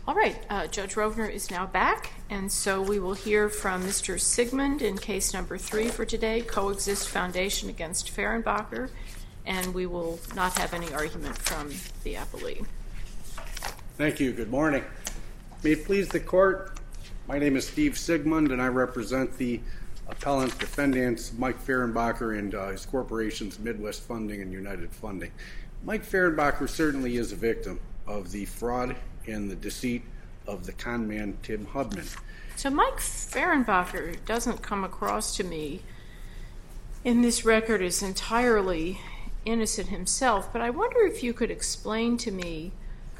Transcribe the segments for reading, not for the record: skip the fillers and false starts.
All right, Judge Rovner is now back, and so we will hear from Mr. Sigmund in case number 3 for today, Coexist Foundation against Fehrenbacher, and we will not have any argument from the appellee. Thank you. Good morning. May it please the court, my name is Steve Sigmund, and I represent the appellant defendants Mike Fehrenbacher and his corporations Midwest Funding and United Funding. Mike Fehrenbacher certainly is a victim of the fraud and the deceit of the con man Tim Hubman. So Mike Fehrenbacher doesn't come across to me in this record as entirely innocent himself, but I wonder if you could explain to me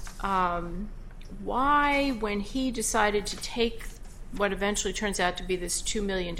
why, when he decided to take what eventually turns out to be this $2 million,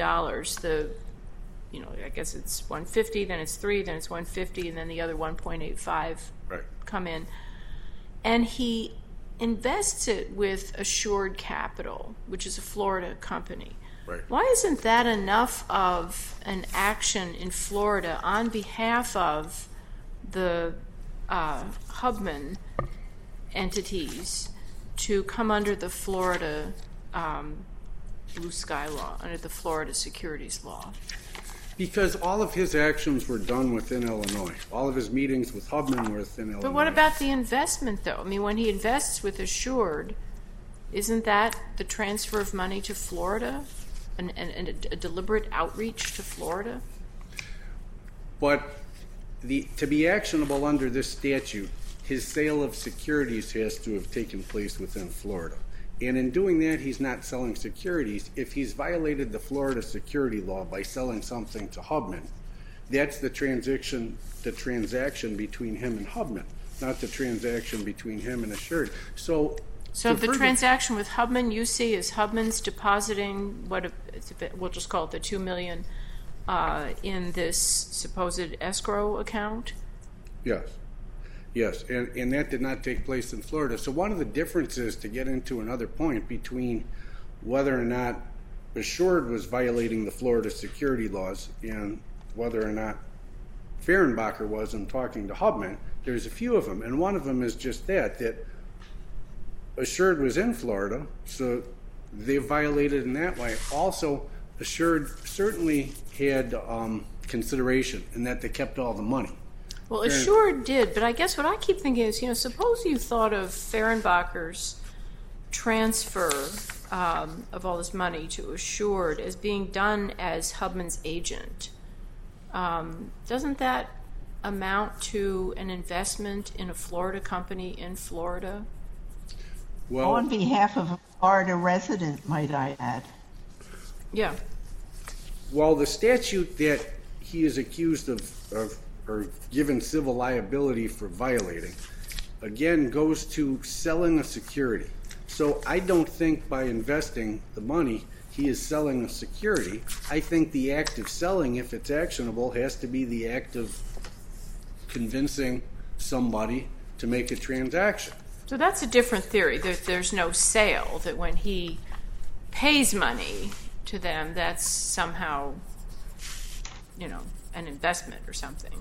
I guess it's 150, then it's 3, then it's 150, and then the other 1.85 come in, and he invests it with Assured Capital, which is a Florida company. Right. Why isn't that enough of an action in Florida on behalf of the Hubman entities to come under the Florida Blue Sky Law, under the Florida Securities Law? Because all of his actions were done within Illinois. All of his meetings with Hubman were within Illinois. But what about the investment, though? I mean, when he invests with Assured, isn't that the transfer of money to Florida and a deliberate outreach to Florida? But to be actionable under this statute, his sale of securities has to have taken place within Florida. And in doing that, he's not selling securities. If he's violated the Florida security law by selling something to Hubman, that's the transaction between him and Hubman, not the transaction between him and Assured. So the transaction with Hubman you see is Hubman's depositing we'll just call it the $2 million in this supposed escrow account? Yes, and that did not take place in Florida. So one of the differences, to get into another point, between whether or not Assured was violating the Florida security laws and whether or not Fehrenbacher was in talking to Hubman, there's a few of them. And one of them is just that Assured was in Florida, so they violated in that way. Also, Assured certainly had consideration in that they kept all the money. Well, Assured did, but I guess what I keep thinking is, suppose you thought of Fehrenbacher's transfer of all this money to Assured as being done as Hubman's agent. Doesn't that amount to an investment in a Florida company in Florida? Well, on behalf of a Florida resident, might I add. Yeah. Well, the statute that he is accused of or given civil liability for violating, again, goes to selling a security. So I don't think by investing the money he is selling a security. I think the act of selling, if it's actionable, has to be the act of convincing somebody to make a transaction. So that's a different theory, that there's no sale, that when he pays money to them, that's somehow, an investment or something.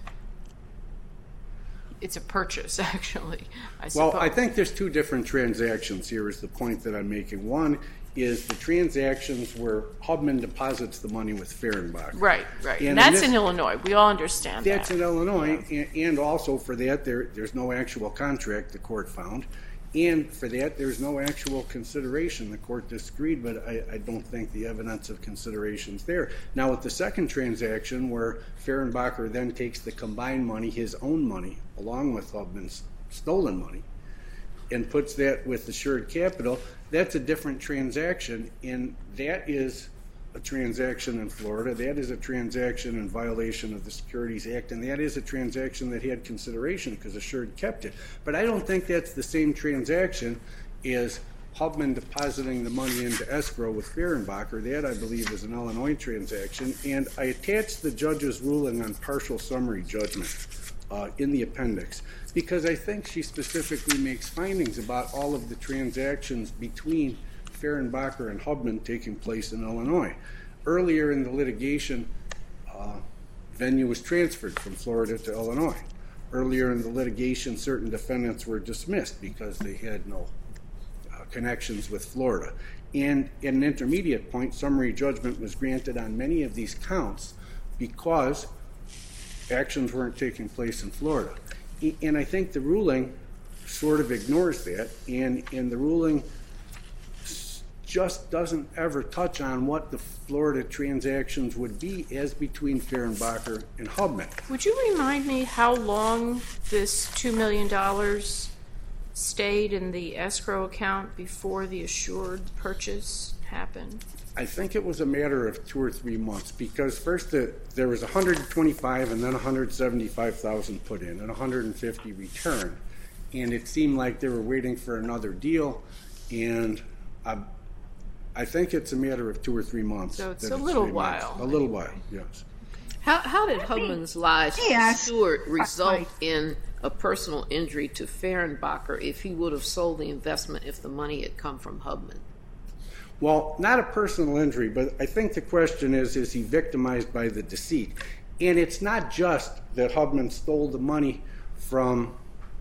It's a purchase, actually, I suppose. Well, I think there's two different transactions here is the point that I'm making. One is the transactions where Hubman deposits the money with Fehrenbacher. Right. And that's in Illinois. We all understand that. That's in Illinois, and also for that, there's no actual contract, the court found. And for that, there's no actual consideration. The court disagreed, but I don't think the evidence of consideration is there. Now, with the second transaction, where Fehrenbacher then takes the combined money, his own money, along with Hubman's stolen money, and puts that with Assured Capital, that's a different transaction, and that is a transaction in Florida. That is a transaction in violation of the Securities Act, and that is a transaction that had consideration because Assured kept it. But I don't think that's the same transaction as Hubman depositing the money into escrow with Fehrenbacher. That, I believe, is an Illinois transaction, and I attached the judge's ruling on partial summary judgment in the appendix because I think she specifically makes findings about all of the transactions between Fehrenbacher and Hubman taking place in Illinois. Earlier in the litigation, venue was transferred from Florida to Illinois. Earlier in the litigation, certain defendants were dismissed because they had no connections with Florida. And at an intermediate point, summary judgment was granted on many of these counts because actions weren't taking place in Florida. And I think the ruling sort of ignores that, and the ruling just doesn't ever touch on what the Florida transactions would be as between Fehrenbacher and Hubman. Would you remind me how long this $2 million stayed in the escrow account before the assured purchase happened? I think it was a matter of 2 or 3 months, because first there was $125,000 and then $175,000 put in and $150,000 returned, and it seemed like they were waiting for another deal, and I think it's a matter of 2 or 3 months. So it's a little while. A little while, yes. How did Hubman's lies to Stewart result in a personal injury to Fehrenbacher if he would have sold the investment if the money had come from Hubman? Well, not a personal injury, but I think the question is he victimized by the deceit? And it's not just that Hubman stole the money from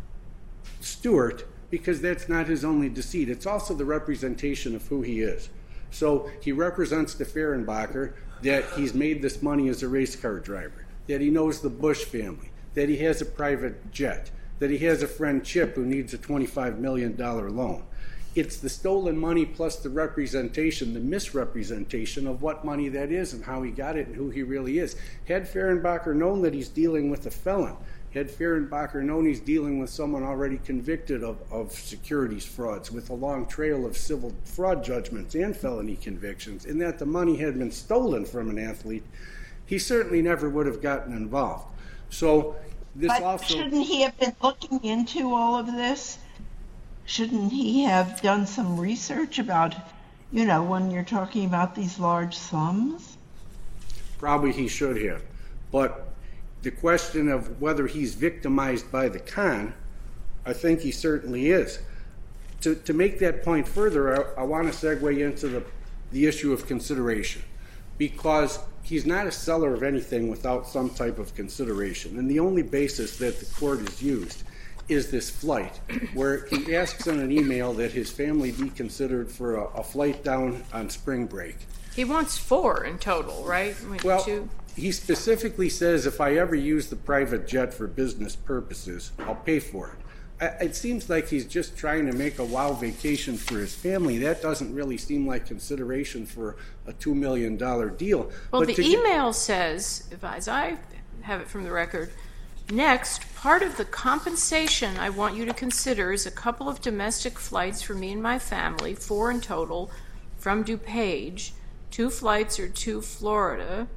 Stewart, because that's not his only deceit. It's also the representation of who he is. So he represents to Fehrenbacher that he's made this money as a race car driver, that he knows the Bush family, that he has a private jet, that he has a friend Chip who needs a $25 million loan. It's the stolen money plus the representation, the misrepresentation of what money that is and how he got it and who he really is. Had Fehrenbacher known that he's dealing with a felon, had Fehrenbacher known he's dealing with someone already convicted of securities frauds with a long trail of civil fraud judgments and felony convictions, and that the money had been stolen from an athlete, he certainly never would have gotten involved. So this but shouldn't he have been looking into all of this? Shouldn't he have done some research about, when you're talking about these large sums? Probably he should have. But the question of whether he's victimized by the con, I think he certainly is. To make that point further, I want to segue into the issue of consideration, because he's not a seller of anything without some type of consideration. And the only basis that the court has used is this flight, where he asks in an email that his family be considered for a flight down on spring break. He wants 4 in total, right? Well, 2. He specifically says, if I ever use the private jet for business purposes, I'll pay for it. It seems like he's just trying to make a wow vacation for his family. That doesn't really seem like consideration for a $2 million deal. Well, the email says, as I have it from the record, next, part of the compensation I want you to consider is a couple of domestic flights for me and my family, 4 in total, from DuPage. 2 flights are to Florida.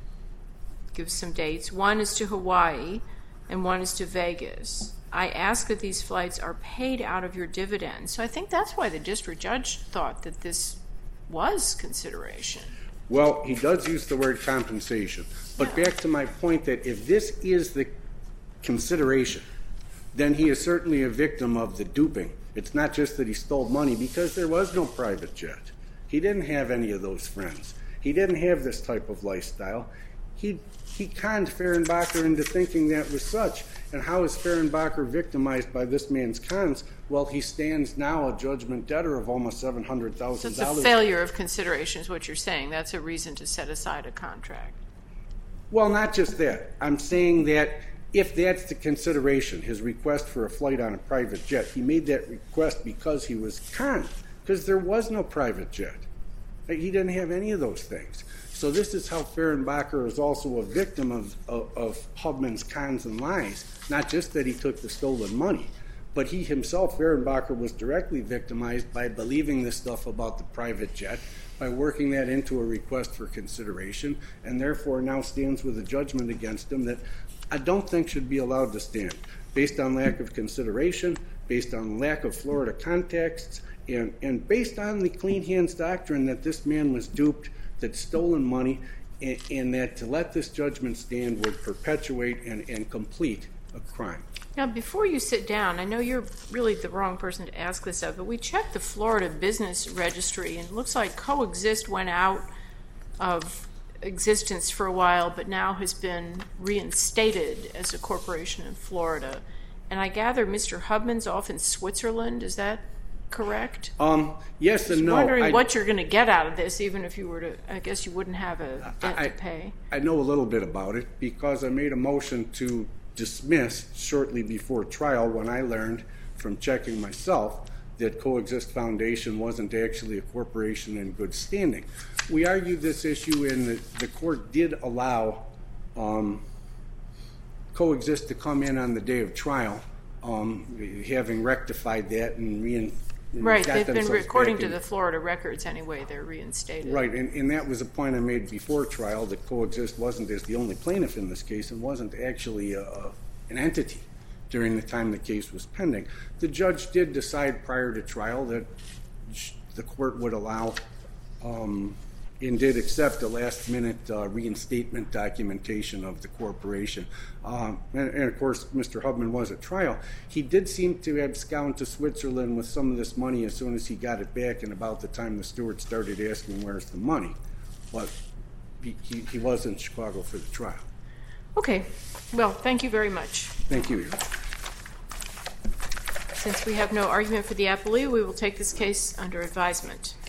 Gives some dates. 1 is to Hawaii, and 1 is to Vegas. I ask that these flights are paid out of your dividends. So I think that's why the district judge thought that this was consideration. Well, he does use the word compensation. But back to my point that if this is the consideration, then he is certainly a victim of the duping. It's not just that he stole money, because there was no private jet. He didn't have any of those friends. He didn't have this type of lifestyle. He conned Fehrenbacher into thinking that was such. And how is Fehrenbacher victimized by this man's cons? Well, he stands now a judgment debtor of almost $700,000. So it's a failure of consideration is what you're saying. That's a reason to set aside a contract. Well, not just that. I'm saying that if that's the consideration, his request for a flight on a private jet, he made that request because he was conned, because there was no private jet. He didn't have any of those things. So this is how Fehrenbacher is also a victim of Hubman's cons and lies, not just that he took the stolen money, but he himself, Fehrenbacher, was directly victimized by believing this stuff about the private jet, by working that into a request for consideration, and therefore now stands with a judgment against him that I don't think should be allowed to stand, based on lack of consideration, based on lack of Florida contexts, and based on the clean hands doctrine that this man was duped, that stolen money, and that to let this judgment stand would perpetuate and complete a crime. Now, before you sit down, I know you're really the wrong person to ask this of, but we checked the Florida Business Registry, and it looks like Coexist went out of existence for a while, but now has been reinstated as a corporation in Florida. And I gather Mr. Hubman's off in Switzerland. Is that correct? Yes and no. I'm wondering what you're going to get out of this, even if you were to, I guess you wouldn't have a debt to pay. I know a little bit about it because I made a motion to dismiss shortly before trial when I learned from checking myself that Coexist Foundation wasn't actually a corporation in good standing. We argued this issue and the court did allow Coexist to come in on the day of trial, having rectified that and right, they've been, according to the Florida records anyway, they're reinstated. Right, and that was a point I made before trial, that Coexist wasn't as the only plaintiff in this case and wasn't actually an entity during the time the case was pending. The judge did decide prior to trial that the court would allow and did accept a last-minute reinstatement documentation of the corporation. And of course, Mr. Hubman was at trial. He did seem to have gone to Switzerland with some of this money as soon as he got it back, and about the time the steward started asking where's the money. But he was in Chicago for the trial. Okay. Well, thank you very much. Thank you. Since we have no argument for the appellee, we will take this case under advisement.